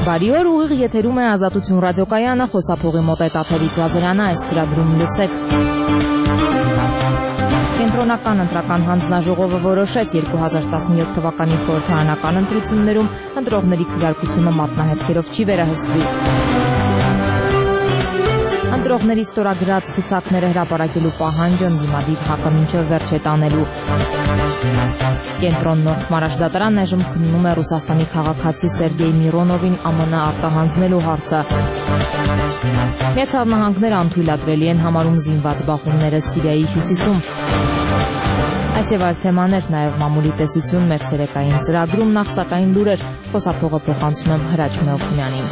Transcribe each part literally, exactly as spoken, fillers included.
Բարի օր, ուղիղ եթերում է Ազատություն ռադիոկայանը, խոսափողի մոտ է Տաթևիկ Լազարյանը, այս ծրագրում լսեք։ Կենտրոնական ընտրական հանձնաժողովը որոշեց երկու հազար տասնյոթ թվականի խորհրդարանական ընտրություններում ընտրողների քվեարկությունը մատնահետքերով չի վերահսկվի։ Ընտրողների ստորագրած ցուցակները հրապարակելու պահանջը ընդդիմադիր հակը մինչև վերջ է տանելու։ Կենտրոն Նորդ Մարաշդատարանն այժմ քննում է Ռուսաստանի քաղաքացի Սերգեյ Միրոնովին ԱՄՆ արտահանձնելու հարցը։ Միացյալ Նահանգները անթույլատրելի են համարում զինված բախումները Սիրիայի հյուսիսում։ Այս եւ այլ թեմաներ, նաեւ մամուլի տեսություն մեր ցերեկային ծրագրում, նախ սակայն լուրեր, խոսափողը փոխանցում եմ Հրաչ Մեոքունյանին։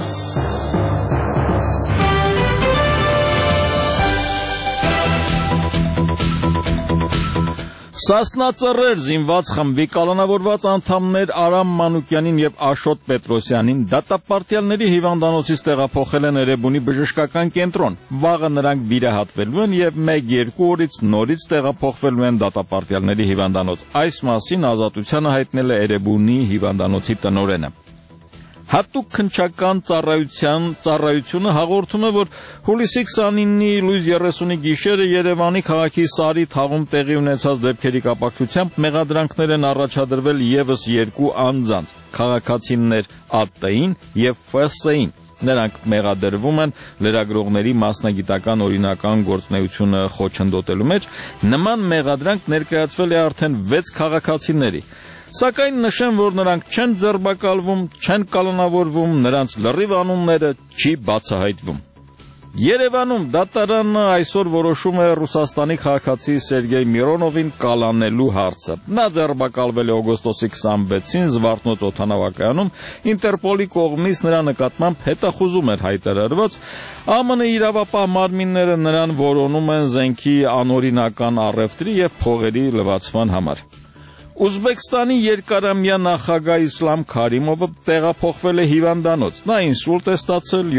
Սասնածռեր զինված խմբի կալանավորված անդամներ Արամ Մանուկյանին եւ Աշոտ Պետրոսյանին դատապարտյալների հիվանդանոցից տեղափոխել են Էրեբունի բժշկական կենտրոն։ Վաղը նրանք վիրահատվելու են եւ մեկ-երկու օրից նորից տեղափոխվելու են դատապարտյալների հիվանդանոց։ Այս մասին Ազատությանը հայտնել է Էրեբունի հիվանդանոցի տնօրենը։ Հատուկ քննչական ծառայության ծառայությունը հաղորդում է, որ հուլիսի քսանինի լույս երեսունի գիշերը Երևանի քաղաքի Սարի թաղում տեղի ունեցած դեպքերի կապակցությամբ մեղադրանքներ են առաջադրվել եւս երկու անձանց՝ քաղաքացիներ ԱՏ-ին եւ ՖՍ-ին։ Նրանք մեղադրվում են լրագրողների մասնագիտական օրինական գործունեությունը խոչընդոտելու մեջ։ Նման մեղադրանք ներկայացվել է արդեն վեց քաղաքացիների։ Սակայն նշեմ, որ նրանք չեն ձերբակալվում, չեն կալանավորվում, նրանց լրիվ անունները չի բացահայտվում։ Երևանում դատարանը այսօր որոշում է Ռուսաստանի քաղաքացի Սերգեյ Միրոնովին կալանելու հարցը։ Նա ձերբակալվել է օգոստոսի քսանվեցին Զվարթնոց օդանավակայանում, Ինտերպոլի կողմից նրա նկատմամբ հետախուզում էր հայտարարված, ԱՄՆ իրավապահ մարմինները նրան որոնում են զենքի անօրինական առևտրի եւ փողերի լվացման համար։ Ուզբեկստանի երկարամյա նախագահ Իսլամ Քարիմովը տեղափոխվել է հիվանդանոց։ Նա ինսուլտ է ստացել,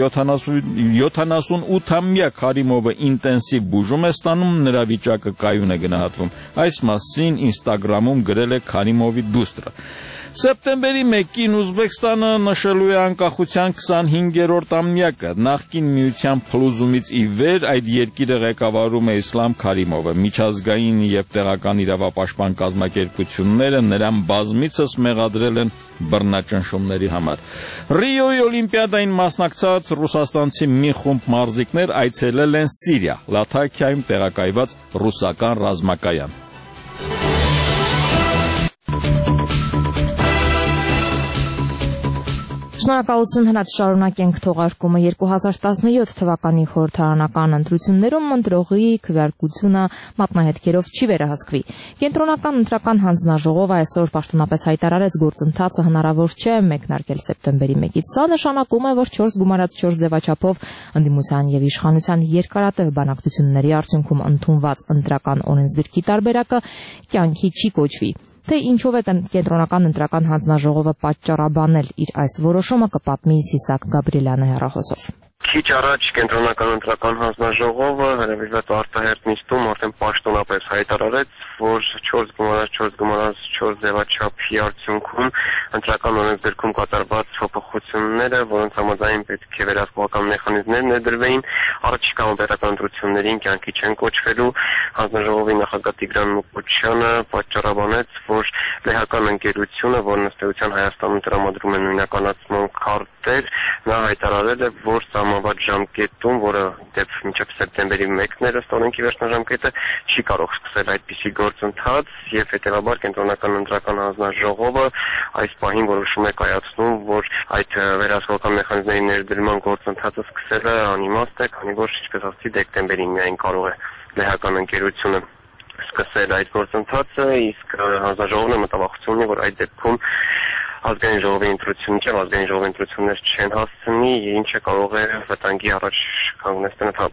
յոթանասունութամյա Քարիմովը ինտենսիվ բուժում է ստանում, նրա վիճակը կայուն է գնահատվում։ Այս մասին Ինստագրամում գրել է Քարիմովի դուստրը։ Սեպտեմբերի մեկին Ուզբեկստանը նշելու է անկախության քսանհինգերորդ ամյակը։ Նախկին միության փլուզումից ի վեր այդ երկիրը ղեկավարում է Իսլամ Քարիմովը։ Միջազգային եւ տեղական իրավապաշտպան կազմակերպությունները նրան բազմիցս մեղադրել են բռնաճնշումների համար։ Ռիոյի օլիմպիադային մասնակցած ռուսաստանցի մի խումբ մարզիկներ այցելել են Սիրիա, Լաթաքիայում տեղակայված ռուսական ռազմակայան։ Շնորհակալություն, Հրաչ, շարունակենք թողարկումը։ երկու հազար տասնյոթ թվականի խորհրդարանական ընտրություններում ընտրողի քվեարկությունը մատնահետքերով չի վերահսկվի։ Կենտրոնական ընտրական հանձնաժողովը այսօր պաշտոնապես հայտարարեց գործընթացը հնարավոր չէ մեկնարկել սեպտեմբերի մեկից։ Սա նշանակում է, որ չորս գումարած չորս ձևաչափով ընդդիմության եւ իշխանության երկարատև բանակցությունների արդյունքում ընդունված ընտրական օրենսգրքի տարբերակը կյանքի չի կոչվի։ Թե ինչով է կենտրոնական ընտրական հանձնաժողովը պատճառաբանել իր այս որոշումը, կպատմի Սիսակ Գաբրիելյանը հեռախոսով։ Քիչ առաջ կենտրոնական ընտրական հանձնաժողովը հրավիրված արտահերտ նիստում արդեն պաշտոնապես հայտարարեց, որ չորս գումարած չորս գումարած չորս ձևաչափի արդյունքում ընտրական օրենսգրքում կատարված փոփոխությունները, որոնց համաձայն պետք է վերահսկողական մեխանիզմներ ներդրվեին, առաջիկա պետական ընտրություններին կյանքի չեն կոչվելու։ Հանձնաժողովի նախագահ Տիգրան Մուկուչյանը պատճառաբանեց, որ լեհական ընկերությունը, որն ըստ էության Հայաստանում տրամադրում է նույնականացման քարտեր, նա հայտարարել է, որ սահմանված ժամկետում, որը դեպ մինչև սեպտեմբերի մեկն էր ըստ օրենքի վերջնաժամկետը, չի կարող սկսել այդպիսի գործընթաց եւ հետեւաբար կենտրոնական ընտրական հանձնաժողովը այս պահին որոշում է կայացնում, որ այդ վերահսկողական մեխանիզմների ներդրման գործընթացը սկսելը անիմաստ է, քանի որ ինչպես ասացի դեկտեմբերին միայն կարող է լեհական ընկերությունը սկսել այդ գործընթացը, իսկ հանձնաժողովն է մտավախություն ունի, որ այդ դեպքում ազգային ժողովի ընտրությունից եւ ազգային ժողովի ընտրություններ չեն հասցնի, ինչը կարող է վտանգի առաջ կանգնեցնել ընդհանրապես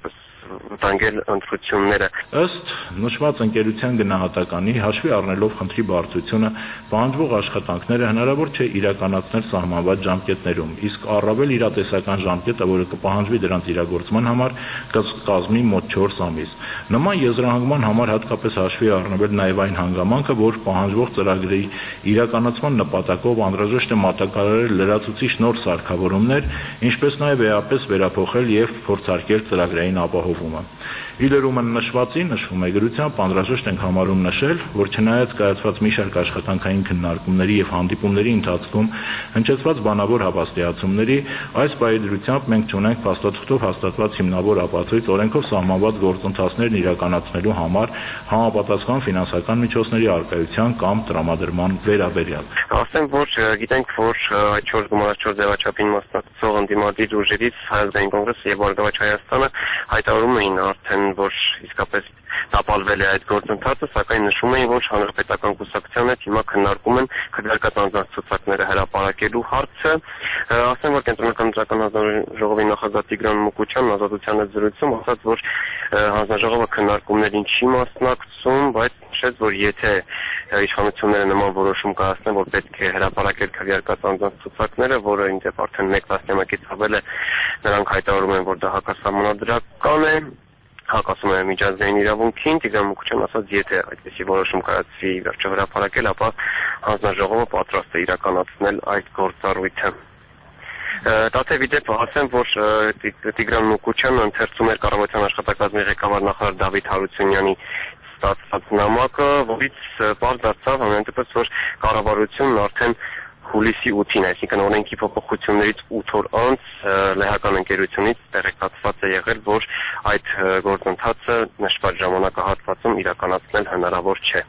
վտանգել ընտրությունները։ Ըստ նշված ընկերության գնահատականի, հաշվի առնելով խնդրի բարձրությունը, պահանջվող աշխատանքները հնարավոր չէ իրականացնել սահմանված ժամկետներում, իսկ առավել իրատեսական ժամկետը, որը կպահանջվի դրանց իրագործման համար, կկազմի մոտ չորս ամիս։ Նման եզրահանգման համար հատկապես հաշվի առնվել նաև այն հանգամանքը, որ պահանջվող ծրագրի իրականացման նպատակով անհրաժեշտ է մատակարարել լրացուցիչ նոր սարքավորումներ, ինչպես նաև էապես վերափոխել եւ փորձարկել ծրագրային ապահովումը։ Իլերումը նշվածի նշվում է գրությամբ անհրաժեշտ ենք համարում նշել, որ չնայած կայացված մի շարք աշխատանքային քննարկումների եւ հանդիպումների ընթացքում հնչեցված բանավոր հավաստիացումների, այս պայմանությամբ մենք չունենք փաստաթղթով հաստատված հիմնավոր ապացույց օրենքով սահմանված գործընթացներն իրականացնելու համար համապատասխան ֆինանսական միջոցների առկայության կամ տրամադրման վերաբերյալ։ Ասեմ, որ գիտենք, որ այդ չորս գումարած չորս ձևաչափին մասնակցող ընդդիմադիր ուժերից Հայ ազգային կոնգրեսը եւ Բարգավաճ Հայաստանը հայտարարում էին արդեն, որ իսկապես տապալվել է այդ գործընթացը, սակայն նշում էին, որ հանրապետական կուսակցության հետ հիմա քննարկում են քվեարկած անձանց ցուցակները հրապարակելու հարցը։ Ասեմ, որ Կենտրոնական ընտրական հանձնաժողովի նախագահ Տիգրան Մուկուչյանն Ազատության հետ զրույցում ասաց, որ հանձնաժողովը քննարկումներին չի մասնակցում, բայց նշեց, որ եթե իշխանությունները նման որոշում կայացնեն, որ պետք է հրապարակել քվեարկած անձանց ցուցակները, որը ինձ արդեն մեկ տասնամյակից ավել է, նրանք հայտարարում են, որ դա հակասահմանադրական է, հակասում է միջազգային իրավունքին։ Տիգրան Մուկուչյանն ասաց, եթե այդպիսի որոշում կայացվի վերջը հրապարակել, ապա հանձնաժողովը պատրաստ է իրականացնել այդ գործառույթը։ Դատե վիդեպ ասեմ, որ Տիգրան Մուկուչյանը ընթերցում էր կառավարության աշխատակազմի ղեկավար նախարար Դավիթ Հարությունյանի ստացված նամակը, որից պարզ դարձավ ամենատեպս, որ կառավարությունն արդեն հուլիսի ութին, այսինքն օրենքի փոփոխություններից ութ օր անց լեհական ընկերությունից տեղեկացված է եղել, որ այդ գործընթացը նշված ժամանակահատվածում իրականացնել հնարավոր չէ։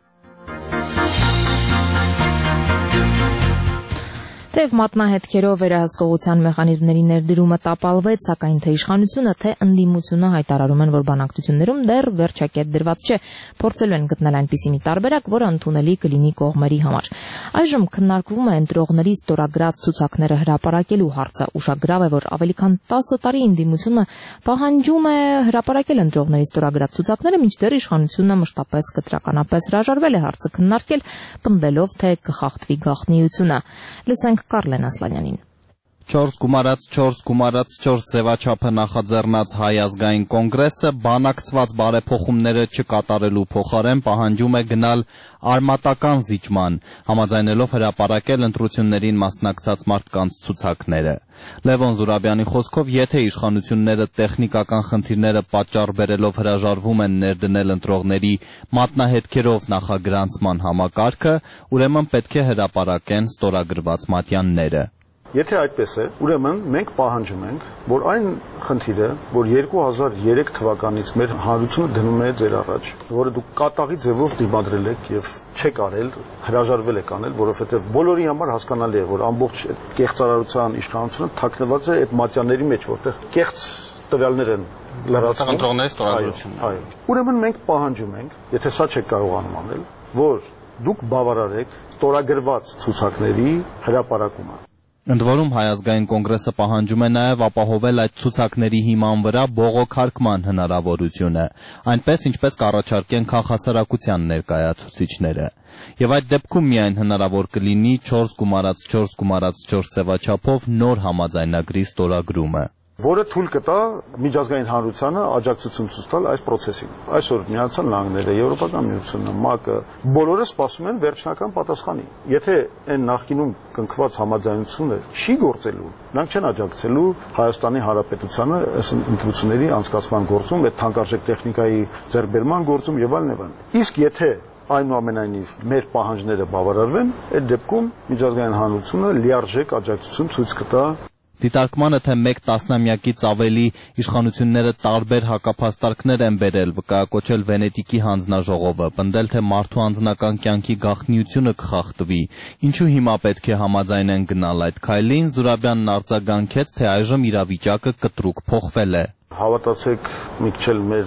Թեև մատնահետքերով վերահսկողության մեխանիզմների ներդրումը տապալվեց, սակայն թե իշխանությունը, թե ընդդիմությունը հայտարարում են, որ բանակցություններում դեռ վերջակետ դրված չէ, փորձելու են գտնել այնպիսի մի տարբերակ, որը ընդունելի կլինի կողմերի համար։ Այժմ քննարկվում է ընտրողների ստորագրած ցուցակները հրապարակելու հարցը։ Ուշագրավ է, որ ավելի քան տասը տարի ընդդիմությունը պահանջում է հրապարակել ընտրողների ստորագրած ցուցակները, մինչդեռ իշխանությունը մշտապես կտրականապես հրաժարվել է հարցը քննարկել, պնդելով, թե կխախտվի գաղտնիությունը։ Լսենք Կարլեն Ասլանյանին։ չորս գումարած չորս գումարած չորս ձևաչափը նախաձեռնած Հայ ազգային կոնգրեսը բանակցված բարեփոխումները չկատարելու փոխարեն պահանջում է գնալ արմատական զիջման, համաձայնելով հրապարակել ընտրություններին մասնակցած մարդկանց ցուցակները։ Լևոն Զուրաբյանի խոսքով, եթե իշխանությունները տեխնիկական խնդիրները պատճառ բերելով հրաժարվում են ներդնել ընտրողների մատնահետքերով նախագրանցման համակարգը, ուրեմն պետք է հրապարակեն ստորագրված մատյանները։ Եթե այդպես է, ուրեմն մենք պահանջում ենք, որ այն խնդիրը, որ երկու հազար երեք թվականից մեր հանրությունը դնում է ձեր առաջ, որը դուք կատաղի ձևով դիմադրել եք եւ չեք արել, հրաժարվել եք անել, որովհետեւ բոլորի համար հասկանալի է, որ ամբողջ կեղծարարության իշխանությունը թաքնված է այդ մատյաների մեջ, որտեղ կեղծ տվյալներ են լրացվում ընտրողների ստորագրությունն։ Այո։ Ուրեմն մենք պահանջում ենք, եթե սա չեք կարողանում անել, որ դուք բավարարեք ստորագրված ցուցակների հրապարակումը։ Ընդ որում Հայ ազգային կոնգրեսը պահանջում է նաև ապահովել այդ ցուցակների հիման վրա բողոքարկման հնարավորությունը, այնպես ինչպես կառաջարկեն քաղաքասարակության ներկայացուցիչները։ Եվ այդ դեպքում միայն հնարավոր կլինի չորս գումարած չորս գումարած չորս ձևաչափով նոր համաձայնագրի ստորագրումը, որը թույլ կտա միջազգային հանրությանը աջակցություն ցույց տալ այս process-ին։ Այսօր Միացյալ Նահանգները, Եվրոպական միությունը, ՄԱԿ-ը բոլորը սպասում են վերջնական պատասխանի։ Եթե այն նախկինում կնքված համաձայնությունը չի գործելու, նրանք չեն աջակցելու Հայաստանի Հանրապետությանը այս ընտրությունների անցկացման գործում, այդ թանկարժեք տեխնիկայի ձեռքբերման գործում եւ այլն եւ այլն։ Իսկ եթե այնուամենայնիվ մեր պահանջները բավարարվեն, այդ դեպքում միջազգային հանրությունը լիարժեք աջակցություն ցույց կտա։ Դիտարկմանը, թե մեկ տասնամյակից ավելի իշխանությունները տարբեր հակափաստարկներ են բերել, վկայակոչել Վենետիկի հանձնաժողովը, պնդել, թե մարդու անձնական կյանքի գաղտնիությունը կխախտվի, ինչու հիմա պետք է համաձայնեն գնալ այդ քայլին, Զուրաբյանն արձագանքեց, թե այժմ իրավիճակը կտրուկ փոխվել է։ Հավատացեք, միք չել մեր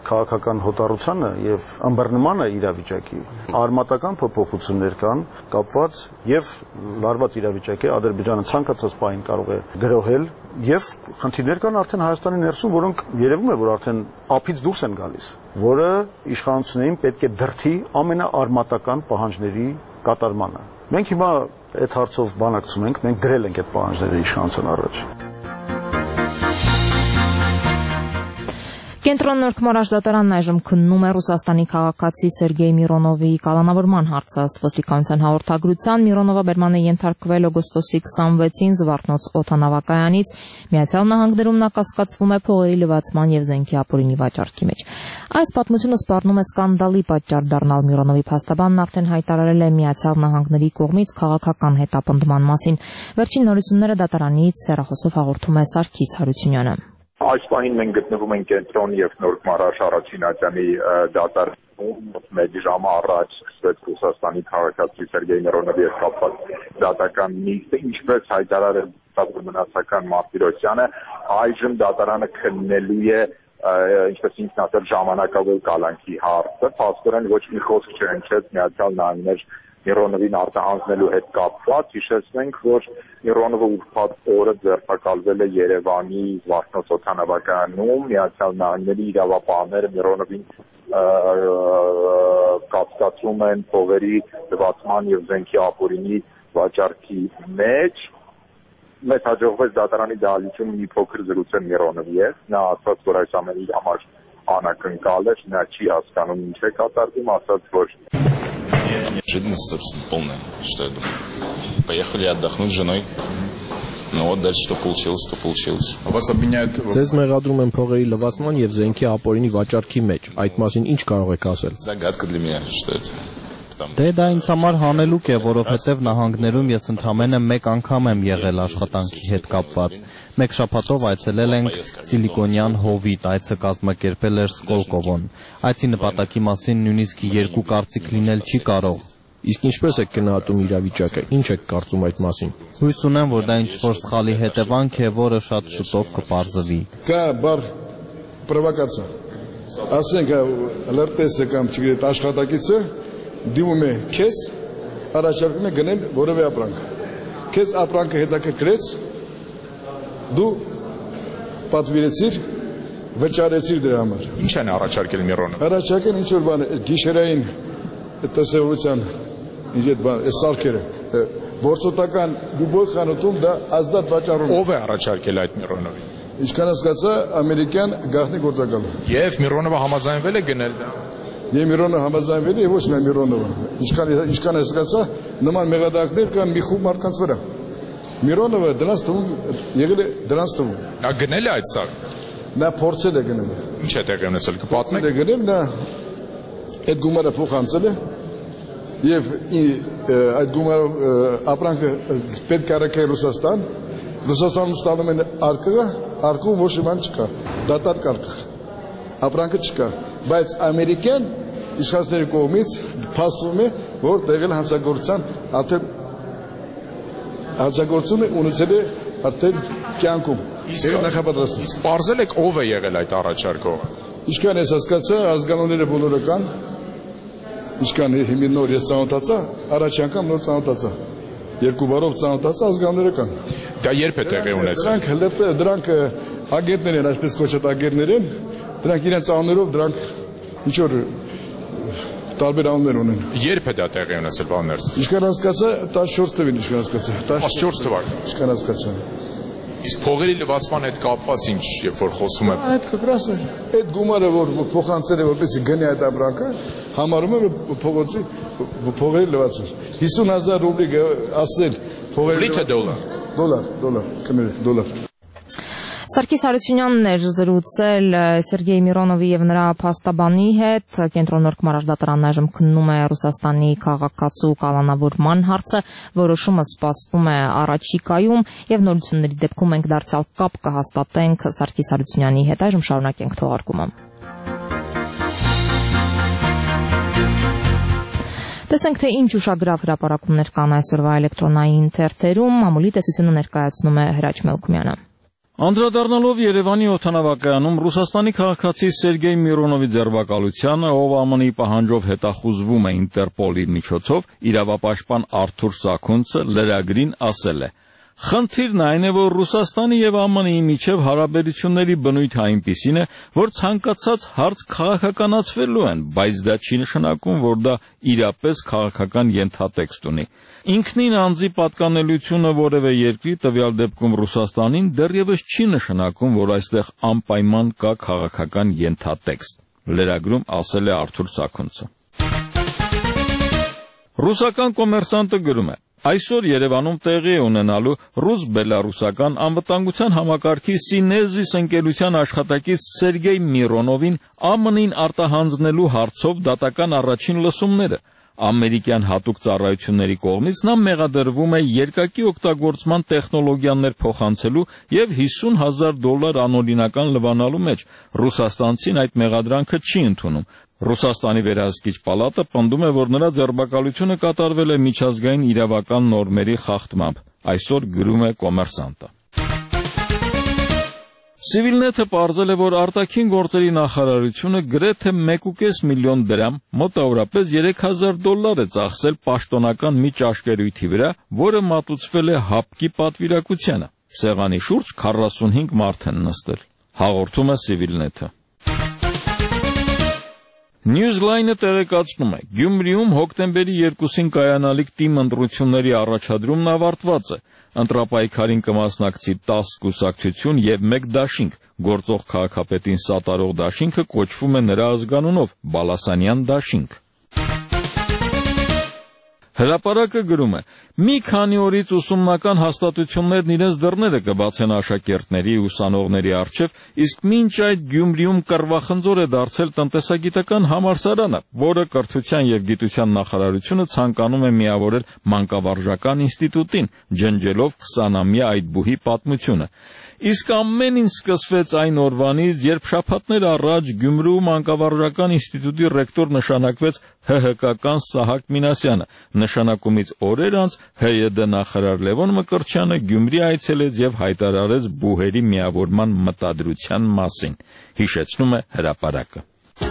քաղաքական հոտառությանը եւ ըմբռնմանը իրավիճակի արմատական փոփոխություններ կան կապված եւ լարված իրավիճակի Ադրբեջանը ցանկացած պահին կարող է գրոհել եւ խնդիրներ կան արդեն Հայաստանի ներսում, որոնք երևում է որ արդեն ափից դուրս են գալիս, որը իշխանություններին պետք է դրթի ամենաարմատական պահանջների կատարմանը։ Մենք հիմա այդ հարցով բանակցում ենք, մենք գրել ենք այդ պահանջները իշխանության առաջ։ Կենտրոն Նորք Մարաշդատարանն այժմ քննում է Ռուսաստանի քաղաքացի Սերգեյ Միրոնովի կալանավորման հարցը։ Ըստ ոստիկանության հաղորդագրության Միրոնովը բերման է ենթարկվել օգոստոսի քսանվեցին Զվարթնոց օդանավակայանից։ Միացյալ Նահանգներում նա կասկածվում է փողերի լվացման եւ զենքի ապօրինի վաճառքի մեջ։ Այս պատմությունը սպառնում է սկանդալի պատճառ դառնալ Միրոնովի փաստաբանն արդեն հայտարարել է Միացյալ Նահանգների կողմից քաղաքական հետապնդման մասին։ Վերջին նորությունները դատարանից հեռախոսով հաղորդում է Սարգիս Հարությունյանը։ Այս պահին մենք գտնվում ենք կենտրոն եւ Նորք Մարաշ Արաքինացյանի դատարանում մեկ ժամ առաջ սկսվեց Ռուսաստանի քաղաքացի Սերգեյ Միրոնովի հետ կապված դատական նիստը, ինչպես հայտարարել մնացական Մարտիրոսյանը, այժմ դատարանը քննելու է ինչպես ինքն ասել ժամանակավոր կալանքի հարցը, փաստորեն ոչ մի խոսք չհնչեց Միացյալ Նահանգներ Միրոնովին արտահանձնելու հետ կապված։ Հիշեցնենք, որ Միրոնովը ուրբաթ օրը ձերբակալվել է Երևանի Զվարթնոց օդանավակայանում, Միացյալ Նահանգների իրավապահները Միրոնովին կասկածում են փողերի լվացման եւ զենքի ապօրինի վաճառքի մեջ։ Մեզ հաջողվեց դատարանի դահլիճում մի փոքր զրուցել Միրոնովի հետ, նա ասաց, որ այս ամենի համար անակնկալ է, նա չի հասկանում ինչ է կատարվում, ասաց, որ Неожиданность, собственно, полная, что я думаю. Поехали отдохнуть с женой. Ну вот дальше что получилось, то получилось. Вас обвиняют... Ձեզ մեղադրում են փողերի լվացման եւ զենքի ապօրինի վաճառքի մեջ։ Այդ մասին ինչ կարող եք ասել։ Загадка для меня, что это. Դե դա ինձ համար հանելուկ է, որովհետև նահանգներում ես ընդամենը մեկ անգամ եմ եղել աշխատանքի հետ կապված։ Մեկ շաբաթով այցելել ենք Սիլիկոնյան հովիտ, այցը կազմակերպել էր Սկոլկովոն։ Այցի նպատակի մասին նույնիսկ երկու կարծիք լինել չի կարող։ Իսկ ինչպես եք գնահատում իրավիճակը, ինչ եք կարծում այդ մասին։ Հույս ունեմ, որ դա ինչ-որ սխալի հետևանք է, որը շատ շուտով կպարզվի։ Կա բար պրովոկացիա։ Ասենք լրտեսը կամ չգիտեք աշխատակիցը դիմում է քեզ, առաջարկում է գնել որևէ ապրանք։ Քեզ ապրանքը հետաքրքրեց, դու պատվիրեցիր, վճարեցիր դրա համար։ Ինչ են առաջարկել Միրոնովը։ Առաջարկել ինչ որ բան, գիշերային տեսողության, ինչ այդ բան, այս սարքերը, որսոտական դուբոյ խանութում դա ազատ վաճառում։ Ով է առաջարկել այդ Միրոնովին։ Ինչքան հասկացա, ամերիկյան գաղտնի գործակալը։ Եվ Միրոնովը համաձայնվել է գնել դա։ Եվ Միրոնովը համաձայնվել է, ոչ միայն Միրոնովը։ Ինչքան ինչքան հասկացա, նման մեղադրանքներ կան մի խումբ մարդկանց վրա։ Միրոնովը դրանց թվում եղել է դրանց թվում։ Նա գնել է այդ սարք։ Նա փորձել է գնել։ Ինչ է տեղի ունեցել, կպատմեք։ Նա գնել, նա այդ գումարը փոխանցել է եւ այդ գումարով ապրանքը պետք է առաքել Ռուսաստան։ Ռուսաստանում ստանում են արկղը, արկղում ոչ մի բան չկա։ Դատար կարգ։ Ապրանքը չկա, բայց ամերիկյան իշխանությունների կողմից փաստվում է, որ տեղել հանցագործության արդեն հանցագործությունը ունեցել է արդեն կյանքում։ Իսկ նախապատրաստում։ Իսկ բարձել եք ով է եղել այդ առաջարկողը։ Ինչքան ես հասկացա, ազգանունները բոլորը կան։ Ինչքան հիմի նոր ես ծանոթացա, առաջ անգամ նոր ծանոթացա։ Երկու բառով ծանոթացա, ազգանունները կան։ Դա երբ է տեղի ունեցել։ Դրանք դրանք ագենտներ են, այսպես կոչված ագենտներ են։ Դրանք իրենց անուններով դրանք ինչ որ տարբեր անուններ ունեն։ Երբ է դա տեղի ունեցել բաներս։ Ինչքան հասկացա տասնչորս թվին ինչքան հասկացա։ տասնչորս թվական։ Ինչքան հասկացա։ Իսկ փողերի լվացման հետ կապված ինչ, երբ որ խոսում եմ։ Այդ կգրաս է։ Այդ գումարը որ փոխանցել է որպեսզի գնի այդ ապրանքը, համարում է փողոցի փողերի լվացում։ հիսուն հազար ռուբլի ասել փողերի Ռուբլի թե դոլար։ Դոլար, դոլար, կներեք, դոլար։ Սարգիս Հարությունյանն էր զրուցել Սերգեյ Միրոնովի եւ նրա փաստաբանի հետ։ Կենտրոն Նորք Մարաշդատարանն այժմ քննում է Ռուսաստանի քաղաքացու կալանավորման հարցը, որոշումը սպասվում է առաջիկայում եւ նորությունների դեպքում մենք դարձյալ կապ կհաստատենք Սարգիս Հարությունյանի հետ։ Այժմ շարունակենք թողարկումը։ Տեսենք, թե ինչ ուշագրավ հրապարակումներ կան այսօրվա էլեկտրոնային թերթերում։ Մամուլի տեսությունը ներկայացնում է Հրաչ Մելքումյանը։ Անդրադառնալով Երևանի օդանավակայանում Ռուսաստանի քաղաքացի Սերգեյ Միրոնովի ձերբակալությանը, ով ԱՄՆ-ի պահանջով հետախուզվում է Ինտերպոլի միջոցով, իրավապաշտպան Արթուր Սաքունցը լրագրին ասել է. Խնդիրն այն է, որ Ռուսաստանի եւ ԱՄՆ-ի միջև հարաբերությունների բնույթը այնպիսին է, որ ցանկացած հարց քաղաքականացվելու են, բայց դա չի նշանակում, որ դա իրապես քաղաքական ենթատեքստ ունի։ Ինքնին անձի պատկանելությունը որևէ երկրի, տվյալ դեպքում Ռուսաստանին, դեռևս չի նշանակում, որ այստեղ անպայման կա քաղաքական ենթատեքստ, լրագրում ասել է Արթուր Սաքունցը։ Ռուսական կոմերսանտը գրում է. Այսօր Երևանում տեղի է ունենալու ռուս-բելարուսական անվտանգության համակարգի Սինեզիս ընկերության աշխատակից Սերգեյ Միրոնովին ԱՄՆ-ին արտահանձնելու հարցով դատական առաջին լսումները։ Ամերիկյան հատուկ ծառայությունների կողմից նա մեղադրվում է երկակի օգտագործման տեխնոլոգիաներ փոխանցելու եւ հիսուն հազար դոլար անօրինական լվանալու մեջ։ Ռուսաստանցին այդ մեղադրանքը չի ընդունում։ Ռուսաստանի վերահսկիչ պալատը պնդում է, որ նրա ձերբակալությունը կատարվել է միջազգային իրավական նորմերի խախտմամբ։ Այսօր գրում է Կոմերսանտը։ Civilnet-ը պարզել է, որ արտաքին գործերի նախարարությունը գրեթե մեկ ու կես միլիոն դրամ, մոտավորապես երեք հազար դոլար է ծախսել պաշտոնական մի ճաշկերույթի վրա, որը մատուցվել է հապկի պատվիրակությանը։ Սեղանի շուրջ քառասունհինգ մարդ են նստել։ Հաղորդում է Civilnet-ը։ Newsline-ը տեղեկացնում է. Գյումրիում հոկտեմբերի երկուսին կայանալիք թիմ ընտրությունների առաջադրումն ավարտված է։ Ընտրապայքարին կմասնակցի տասը կուսակցություն եւ մեկ դաշինք։ Գործող քաղաքապետին սատարող դաշինքը կոչվում է նրա ազգանունով՝ Բալասանյան դաշինք։ Հրապարակը գրում է. մի քանի օրից ուսումնական հաստատություններն իրենց դռները կբացեն աշակերտների ու ուսանողների առջև, իսկ մինչ այդ Գյումրիում կռվախնձոր է դարձել տնտեսագիտական համալսարանը, որը Կրթության եւ Գիտության նախարարությունը ցանկանում է միավորել մանկավարժական ինստիտուտին, ջնջելով քսանամյա այդ բուհի պատմությունը։ Իսկ ամեն ինչ սկսվեց այն օրվանից, երբ շաբաթներ առաջ Գյումրու մանկավարժական ինստիտուտի ռեկտոր նշանակվեց ՀՀԿ-ական Սահակ Մինասյանը։ Նշանակումից օրեր անց ՀՅԴ նախարար Լևոն Մկրտչյանը Գյումրի այցելեց եւ հայտարարեց բուհերի միավորման մտադրության մասին։ Հիշեցնում է հրապարակը։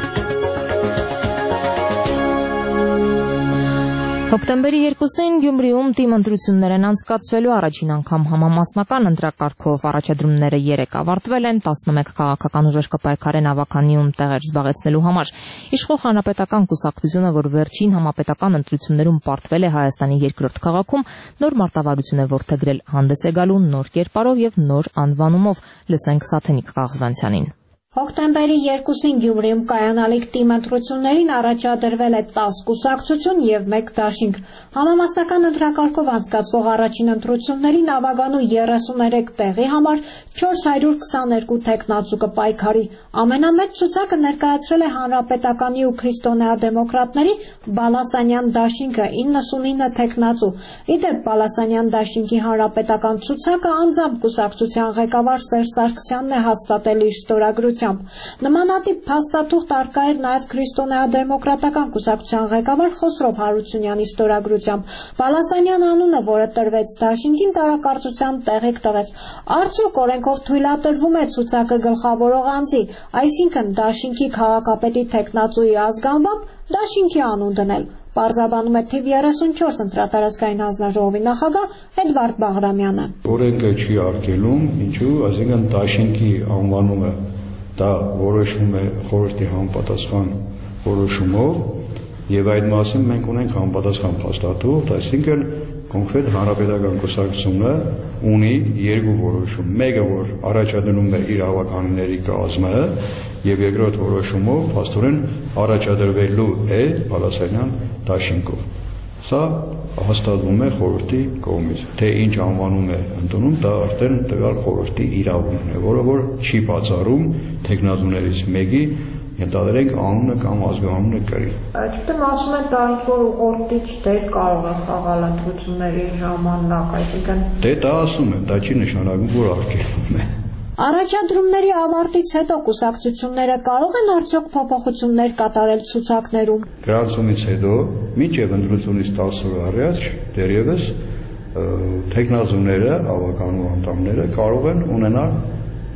Հոկտեմբերի երկուսին Գյումրիում թիմ ընտրություններ են անցկացվելու առաջին անգամ համամասնական ընտրակարգով առաջադրումները երեք ավարտվել են, տասնմեկ քաղաքական ուժեր կպայքարեն ավականիում տեղեր զբաղեցնելու համար։ Իշխող հանրապետական կուսակցությունը, որ վերջին համապետական ընտրություններում պարտվել է Հայաստանի երկրորդ քաղաքում, նոր մարտավարություն է որդեգրել, հանդես է գալու նոր կերպարով եւ նոր անվանումով։ Լսենք Սաթենիկ Կաղզվանցյանին։ Հոկտեմբերի երկուսին Գյումրիում կայանալիք թիմ ընտրություններին առաջադրվել է տասը կուսակցություն եւ մեկ դաշինք։ Համամասնական ընտրակարգով անցկացվող առաջին ընտրություններին ավագանու երեսուներեք տեղի համար չորս հարյուր քսաներկու թեկնածու կպայքարի։ Ամենամեծ ցուցակը ներկայացրել է Հանրապետականի ու քրիստոնեադեմոկրատների Բալասանյան դաշինքը իննսունինը թեկնածու։ Իդեպ Բալասանյան դաշինքի հանրապետական ցուցակը անձամբ կուսակցության ղեկավար Սերժ Սարգսյանն է հաստատել իր ստորագրությամբ։ Նմանատիպ փաստաթուղթ առկա էր նաև քրիստոնեադեմոկրատական կուսակցության ղեկավար Խոսրով Հարությունյանի ստորագրությամբ։ Բալասանյան անունը, որը տրվեց դաշինքին, տարակարծության տեղիք տվեց։ Արդյոք օրենքով թույլատրվում է ցուցակը գլխավորող անձի, այսինքն դաշինքի քաղաքապետի թեկնածուի ազգանվամբ դաշինքի անուն դնել։ Պարզաբանում է թիվ երեսունչորս ընտրատարածքային հանձնաժողովի նախագահ Էդվարդ Բաղրամյանը։ Օրենքը չի արգելում, ինչու, այսինքն դաշինքի անվանումը դա որոշվում է խորհրդի համապատասխան որոշումով եւ այդ մասին մենք ունենք համապատասխան փաստաթուղթ, այսինքն կոնկրետ հանրապետական կուսակցությունը ունի երկու որոշում, մեկը որ առաջադրում է իր հավաքանիների կազմը եւ երկրորդ որոշումով փաստորեն առաջադրվելու է Բալասանյան դաշինքով։ Սա հաստատվում է խորհրդի կողմից։ Թե ինչ անվանում է ընդունում, դա արդեն տվյալ խորհրդի իրավունքն է, որը որ չի բացառում թեկնածուներից մեկի ենթադրենք անունը կամ ազգանունը կրի։ Այդտեղ ասում են դա ինչ-որ ուղղորդիչ դեր կարող է խաղալ ընտրությունների ժամանակ, այսինքն Դե դա ասում են, դա չի նշանակում, որ արգելվում է։ Առաջադրումների ավարտից հետո կուսակցությունները կարող են արդյոք փոփոխություններ կատարել ցուցակներում։ Գրանցումից հետո, մինչև ընտրությունից տասը օր առաջ, դեռևս թեկնածուները, ավականու անդամները կարող են ունենալ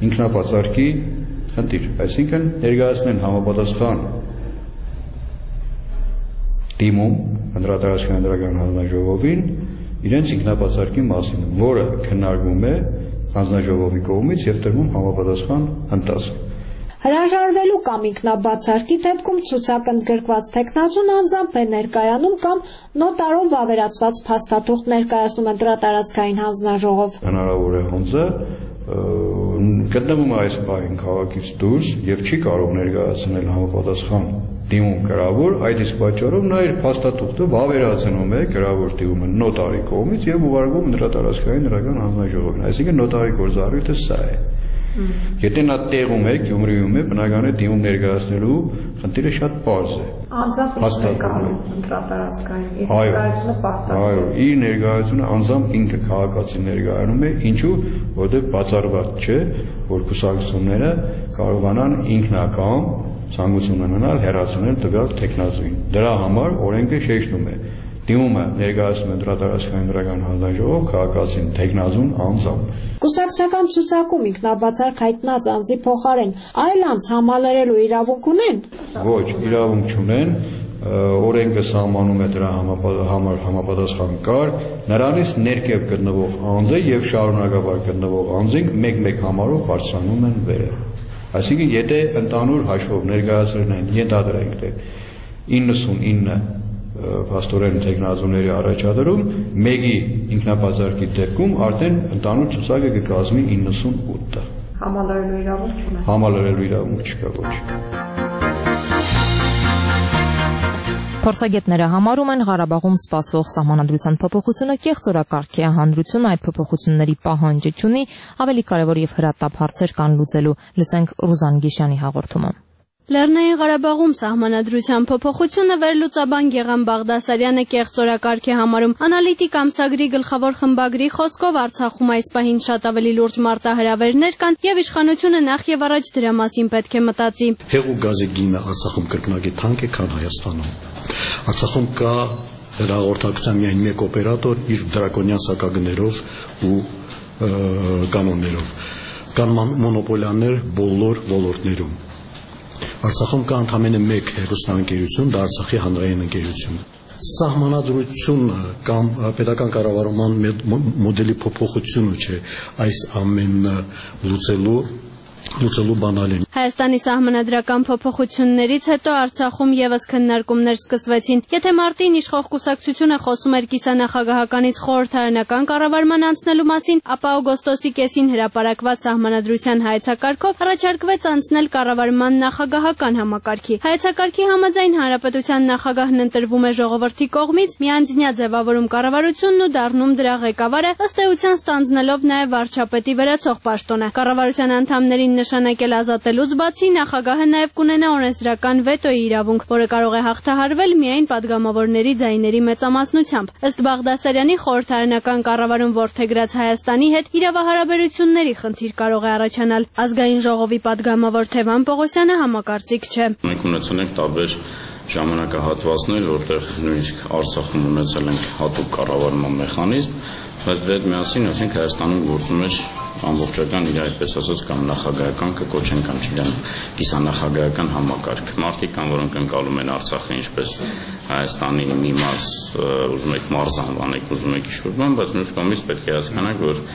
ինքնապատասխանի խնդիր, այսինքն ներկայացնեն համապատասխան դիմում Հանրատարածքային հանրական հանձնաժողովին իրենց ինքնապատասխանի մասին, որը քննարկվում է հանձնաժողովի կողմից եւ տրվում համապատասխան ընթացք։ Հրաժարվելու կամ ինքնաբացարկի դեպքում ցուցակընդգրկված տեխնազուն անձամբ է ներկայանում կամ նոտարով վավերացված փաստաթուղթ ներկայացնում ընտրատարածքային հանձնաժողով։ Հնարավոր է հոնձը գտնվում է այս բային քաղաքից դուրս եւ չի կարող ներկայացնել համապատասխան դիմում գրավոր, այդ իսկ պատճառով նա իր փաստաթուղթը վավերացնում է գրավոր դիմումը նոտարի կողմից եւ ուղարկում ընտրատարածքային հանրական հանձնաժողովին, այսինքն նոտարի գործառույթը սա է։ Եթե նա տեղում է, Գյումրիում է, բնական է դիմում ներկայացնելու խնդիրը շատ պարզ է։ Անձամբ ներկայացնում ընտրատարածքային ներկայացումը պարտադիր։ Այո, իր ներկայությունը անձամբ ինքը քաղաքացին ներկայանում է, ինչու, որտեղ բացառված չէ, որ կուսակցությունները կարողանան ինքնակամ ցանկություն ունենալ հեռացնել տվյալ տեխնազույն։ Դրա համար օրենքը շեշտում է դիմումը ներկայացնում է ընտրատարածքային հանրական հանձնաժողով քաղաքացին տեխնազուն անձամբ։ Կուսակցական ցուցակում ինքնաբացարկ հայտնած անձի փոխարեն այլ անձ համալրելու իրավունք ունեն։ Ոչ, իրավունք չունեն, օրենքը սահմանում է դրա համար համապատասխան կարգ, նրանից ներքև գտնվող անձը եւ շարունակաբար գտնվող անձին մեկ-մեկ համարով բարձրանում են վերը։ Այսինքն, եթե ընդհանուր հաշվով ներկայացրել են, ենթադրենք թե իննսունինը փաստորեն տեխնազուների առաջադրում, մեկի ինքնաբացարկի դեպքում արդեն ընդհանուր ցուցակը կկազմի իննսունութ։ Համալրելու իրավունք չունեն։ Համալրելու իրավունք չկա, ոչ։ Փորձագետները համարում են Ղարաբաղում սպասվող սահմանադրության փոփոխությունը կեղծորակարգ է, հանրությունը այդ փոփոխությունների պահանջը չունի, ավելի կարևոր եւ հրատապ հարցեր կան լուծելու։ Լսենք Ռուզան Գիշյանի հաղորդումը։ Լեռնային Ղարաբաղում սահմանադրության փոփոխությունը վերլուծաբան Գեղամ Բաղդասարյանը կեղծորակարգ է համարում։ Անալիտիկ ամսագրի գլխավոր խմբագրի խոսքով Արցախում այս պահին շատ ավելի լուրջ մարտահրավերներ կան եւ իշխանությունը նախ եւ առաջ դրա մասին պետք է մտածի։ Հեղուկ գազի գինը Արցախում կրկնակի թանկ է, քան Հայաստանում։ Արցախում կա հեռահաղորդակցության միայն մեկ օպերատոր իր դրակոնյան սակագներով ու կանոններով։ Կան մոնոպոլիաներ բոլոր ոլորտներում։ Արցախում կա ընդամենը մեկ հեռուստաընկերություն, դա Արցախի հանրային ընկերությունը։ Սահմանադրությունը կամ պետական կառավարման մոդելի փոփոխությունը չէ այս ամենը լուծելու լուծելու բանալին։ Հայաստանի սահմանադրական փոփոխություններից հետո Արցախում եւս քննարկումներ սկսվեցին։ Եթե մարտին իշխող կուսակցությունը խոսում էր կիսանախագահականից խորհրդարանական կառավարման անցնելու մասին, ապա օգոստոսի կեսին հրապարակված սահմանադրության հայեցակարգով առաջարկվեց անցնել կառավարման նախագահական համակարգի։ Հայեցակարգի համաձայն հանրապետության նախագահն ընտրվում է ժողովրդի կողմից, միանձնյա ձևավորում կառավարությունն ու դառնում դրա ղեկավարը, ըստ էության ստանձնելով նաեւ վարչապետի վերացող պաշտոնը։ Կառավարության անդամներին նշանակել ազատելուց բացի նախագահը նաև կունենա օրենսդրական վետոյի իրավունք, որը կարող է հաղթահարվել միայն падգամավորների ձայների մեծամասնությամբ։ Ըստ Բաղդասարյանի խորհրդարանական կառավարում որդեգրած Հայաստանի հետ իրավահարաբերությունների խնդիր կարող է առաջանալ։ Ազգային ժողովի падգամավոր Թևան Պողոսյանը համակարծիք չէ։ Մենք ունեցել ենք տարբեր ժամանակահատվածներ, որտեղ նույնիսկ Արցախում ունեցել ենք հատուկ կառավարման մեխանիզմ, բայց դեռ միասին ասենք Հայաստանում գործում էր ամբողջական իր այդպես ասած կամ նախագահական կկոչեն կամ չգիտեմ կիսանախագահական համակարգ։ Մարդիկ կան, որոնք ընկալում են Արցախը ինչպես Հայաստանի մի մաս, ուզում եք մարզ անվանեք, ուզում եք ինչ-որ բան, բայց մյուս կողմից պետք է հասկանանք, որ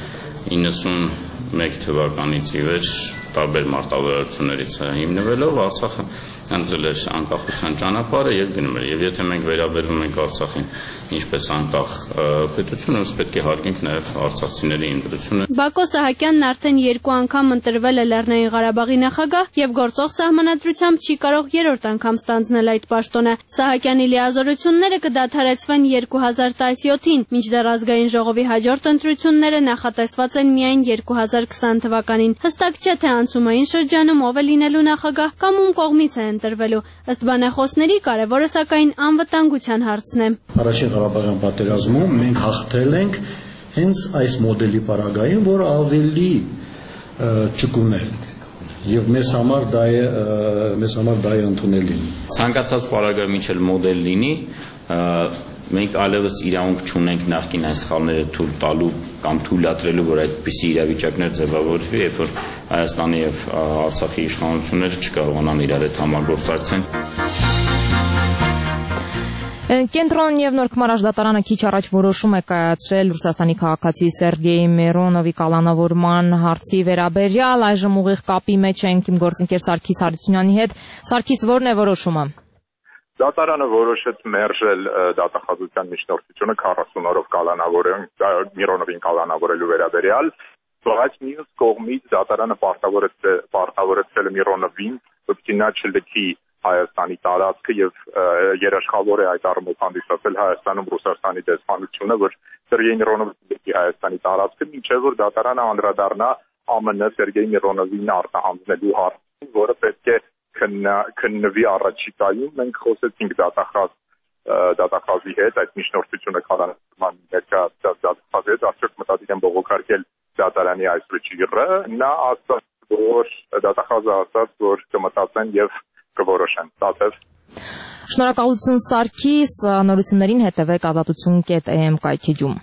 իննսունմեկ թվականից ի վեր տարբեր մարտավարություններից հիմնվելով Արցախը ընտրել էր անկախության ճանապարհը եւ գնում էր։ Եվ եթե մենք վերաբերվում ենք Արցախին ինչպես անկախ պետություն, ըստ պետք է հարգենք նաեւ արցախցիների ընտրությունը։ Բակո Սահակյանն արդեն երկու անգամ ընտրվել է Լեռնային Ղարաբաղի նախագահ եւ գործող սահմանադրությամբ չի կարող երրորդ անգամ ստանձնել այդ պաշտոնը։ Սահակյանի լիազորությունները կդադարեցվեն երկու հազար տասնյոթին, մինչդեռ ազգային ժողովի հաջորդ ընտրությունները նախատեսված են միայն երկու հազար քսան թվականին։ Հստակ չէ թե անցումային շրջանում ով է լինելու նախագահ կամ ում կողմից է ընտրվելու։ Ըստ բանախոսների կարևորը սակայն անվտանգության հարցն է։ Առաջին Ղարաբաղյան պատերազմում մենք հաղթել ենք հենց այս մոդելի պարագային, որը ավելի ճկուն է եւ մեզ համար դա է մեզ համար դա է ընդունելի։ Ցանկացած պարագայում ինչ էլ մոդել լինի, մենք այլևս իրավունք չունենք նախկին այս սխալները թույլ տալու կամ թույլատրելու, որ այդպիսի իրավիճակներ ձևավորվի, երբ որ Հայաստանի եւ Արցախի իշխանությունները չկարողանան իրար հետ համագործակցեն։ Կենտրոն եւ Նոր Քմար դատարանը քիչ առաջ որոշում է կայացրել Ռուսաստանի քաղաքացի Սերգեյ Միրոնովի կալանավորման հարցի վերաբերյալ, այժմ ուղիղ կապի մեջ ենք իմ գործընկեր Սարգիս Հարությունյանի հետ։ Սարգիս, ո՞րն է որոշումը։ Դատարանը որոշեց մերժել դատախազության միջնորդությունը քառասուն օրով կալանավորել Միրոնովին կալանավորելու վերաբերյալ, բայց մյուս կողմից դատարանը պարտավորեցրել է Միրոնովին, որպեսզի նա չլքի Հայաստանի տարածքը եւ երաշխավոր է այդ առումով հանդիսացել Հայաստանում Ռուսաստանի դեսպանությունը, որ Սերգեյ Միրոնովը լքի Հայաստանի տարածքը, մինչեւ որ դատարանը անդրադառնա ԱՄՆ Սերգեյ Միրոնովին արտահանելու հարցին, որը պետք է քննվի առաջիկայում։ Մենք խոսեցինք դատախազ դատախազի հետ, այդ միջնորդությունը կալանավորման ներկայացած դատախազի հետ, արդյոք մտադիր են բողոքարկել դատարանի այս վճիռը, նա ասաց, որ դատախազը ասաց, որ կմտածեն եւ կորոշեն։ Տաթև։ Շնորհակալություն Սարգիս, նորություններին հետևեք ազատություն կետ է էմ կայքեջում։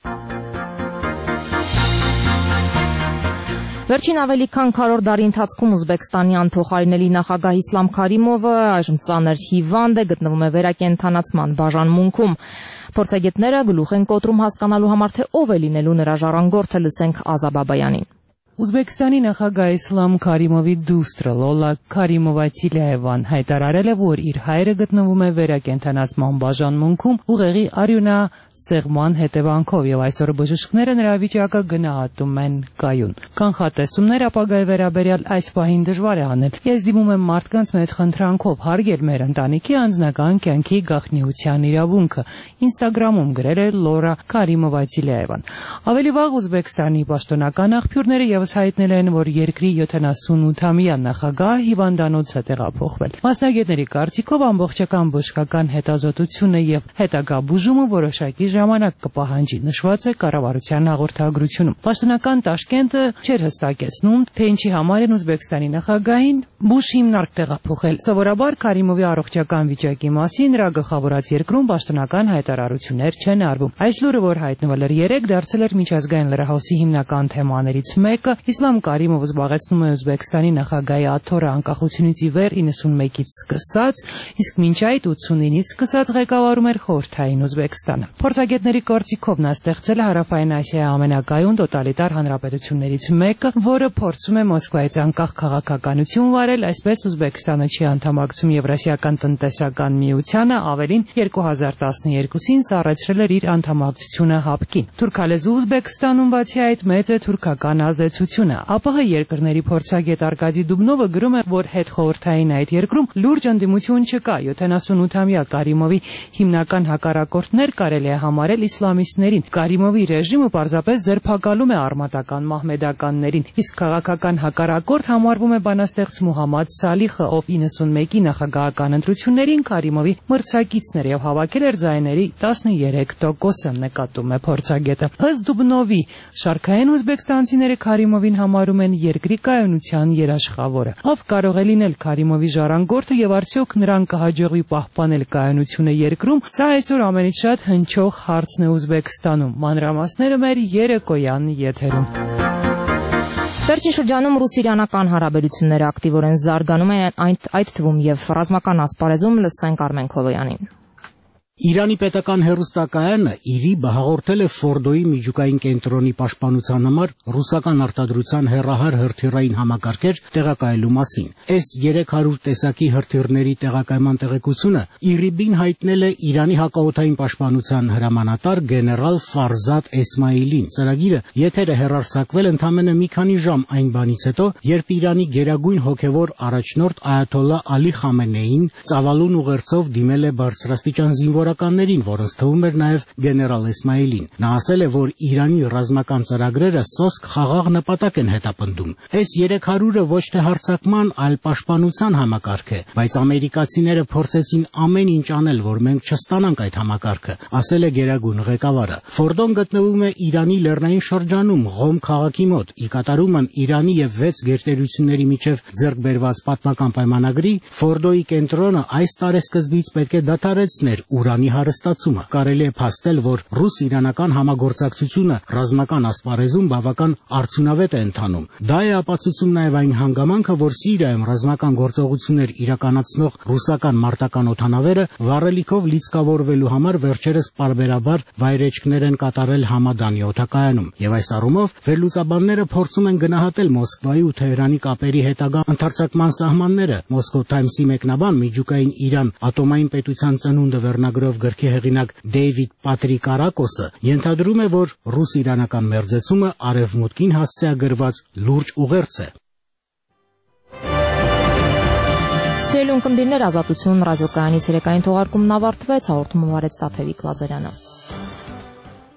Վերջին ավելի քան քառորդ դարի ընթացքում Ուզբեկստանի անփոխարինելի նախագահ Իսլամ Քարիմովը այժմ ծանր հիվանդ է, գտնվում է վերակենդանացման բաժանմունքում։ Փորձագետները գլուխ են կոտրում հասկանալու համար, թե ով է լինելու նրա ժառանգորդը, լսենք Ազա Բաբայանին։ Ուզբեկստանի նախագահ Իսլամ Քարիմովի դուստրը Լոլա Քարիմովա-Տիլիևան հայտարարել է, որ իր հայրը գտնվում է վերակենդանացման բաժանմունքում ուղեղի արյունասեղման հետևանքով եւ այսօր բժիշկները նրա վիճակը գնահատում են կայուն։ Կանխատեսումներ ապագայի վերաբերյալ այս պահին դժվար է անել։ Ես դիմում եմ մարդկանց մեծ խնդրանքով հարգել մեր ընտանիքի անձնական կյանքի գաղտնիության իրավունքը, Ինստագրամում գրել է Լորա Քարիմովա-Տիլիևան։ Ավելի վաղ Ուզբեկստանի պաշտոնական աղբյուրները եւ հայտնել են, որ երկրի յոթանասունութամյա նախագահ հիվանդանոց է տեղափոխվել։ Մասնագետների կարծիքով ամբողջական բժշկական հետազոտությունը եւ հետագա բուժումը որոշակի ժամանակ կպահանջի, նշված է կառավարության հաղորդագրությունում։ Պաշտոնական Տաշկենտը չէր հստակեցնում, թե ինչի համար են Ուզբեկստանի նախագահին բուժ հիմնարկ տեղափոխել։ Սովորաբար Քարիմովի առողջական վիճակի մասին նրա գլխավորած երկրում պաշտոնական հայտարարություններ չեն արվում։ Այս լուրը, որ հայտնվել էր երեկ, դարձել էր միջազգային լրահոսի հիմնական թեմաներից մեկը։ Իսլամ Կարիմովը զբաղեցնում է Ուզբեկստանի նախագահի աթոռը անկախությունից ի վեր իննսունմեկից սկսած, իսկ մինչ այդ ութսունինից սկսած ղեկավարում էր խորհրդային Ուզբեկստանը։ Փորձագետների կարծիքով նա ստեղծել է Հարավային Ասիայի ամենակայուն տոտալիտար հանրապետություններից մեկը, որը փորձում է Մոսկվայից անկախ քաղաքականություն վարել, այսպես Ուզբեկստանը չի անդամակցում Եվրասիական տնտեսական միությանը, ավելին երկու հազար տասներկուսին սառեցրել էր իր անդամակցությունը ՀԱՊԿ-ին։ Թուրքալեզու Ուզբեկստանում բացի այդ մեծ է թուրքական ազդեցությունը։ ԱՊՀ երկրների փորձագետ Արկադի Դուբնովը գրում է, որ հետխորհրդային այդ երկրում լուրջ ընդդիմություն չկա։ յոթանասունութամյա Կարիմովի հիմնական հակառակորդներ կարելի է համարել իսլամիստներին։ Կարիմովի ռեժիմը պարզապես ձերբակալում է արմատական մահմեդականներին, իսկ քաղաքական հակառակորդ համարվում է բանաստեղծ Մուհամմադ Սալիխը, ով իննսունմեկի նախագահական ընտրություններին Կարիմովի մրցակիցն էր եւ հավաքել էր ձայների տասներեք տոկոսը, նկատում է փորձագետը։ Ըստ Դուբնովի, շարքային ուզբեկստանցիները Քարիմովին համարում են երկրի կայունության երաշխավորը։ Ով կարող է լինել Քարիմովի ժառանգորդը եւ արդյոք նրան կհաջողվի պահպանել կայունությունը երկրում, սա այսօր ամենից շատ հնչող հարցն է Ուզբեկստանում։ Մանրամասները մեր երեկոյան եթերում։ Վերջին շրջանում ռուս-իրանական հարաբերությունները ակտիվորեն զարգանում են, այդ, այդ թվում եւ ռազմական ասպարեզում, լսենք Արմեն Քոլոյանին։ Իրանի պետական հեռուստակայանը ԻՐԻԲ-ը հաղորդել է Ֆորդոյի միջուկային կենտրոնի պաշտպանության համար ռուսական արտադրության հեռահար հրթիռային համակարգեր տեղակայելու մասին։ Էս երեք հարյուր տեսակի հրթիռների տեղակայման տեղեկությունը ԻՌԻԲ-ին հայտնել է Իրանի հակաօդային պաշտպանության հրամանատար գեներալ Ֆարզադ Էսմայիլին։ Ծրագիրը եթեր է հեռարձակվել ընդամենը մի քանի ժամ այն բանից հետո, երբ Իրանի գերագույն հոգևոր առաջնորդ Այաթոլլա Ալի Խամենեին ծավալուն ուղերձով դիմել է բարձրաստիճան զինվորականներին, որոնց թվում էր նաև գեներալ Էսմայիլին։ Նա ասել է, որ Իրանի ռազմական ծրագրերը սոսկ խաղաղ նպատակ են հետապնդում։ Էս երեք հարյուրը ոչ թե հարձակման, այլ պաշտպանության համակարգ է, բայց ամերիկացիները փորձեցին ամեն ինչ անել, որ մենք չստանանք այդ համակարգը, ասել է գերագույն ղեկավարը։ Ֆորդոն գտնվում է Իրանի լեռնային շրջանում, Ղոմ քաղաքի մոտ։ Ի կատարումն Իրանի եւ վեց գերտերությունների միջև ձեռք բերված պատմական պայմանագրի Ֆորդոյի կենտրոնը այս տարեսկզբից պետք է դադարեցներ ուրան Իրանի հարստացումը։ Կարելի է փաստել, որ ռուս-իրանական համագործակցությունը ռազմական ասպարեզում բավական արդյունավետ է ընթանում։ Դա է ապացուցում նաև այն հանգամանքը, որ Սիրիայում ռազմական գործողություններ իրականացնող ռուսական մարտական օդանավերը վառելիքով լիցքավորվելու համար վերջերս պարբերաբար վայրեջքներ են կատարել Համադանի օդակայանում։ Եվ այս առումով վերլուծաբանները փորձում են գնահատել Մոսկվայի ու Թեհրանի կապերի հետագա ընդարձակման սահմանները։ Moscow Times-ի մեկնաբան միջուկային Իրան ատոմային պետության ծնունդը վերնագրով գրքի հեղինակ Դեյվիդ Պատրիկ Արակոսը ենթադրում է, որ ռուս-իրանական մերձեցումը արևմուտքին հասցեագրված լուրջ ուղերձ է։ Սիրելի ունկնդիրներ, Ազատություն ռադիոկայանից երեկային թողարկումն ավարտվեց, հաղորդումը վարեց Տաթևիկ Լազարյանը։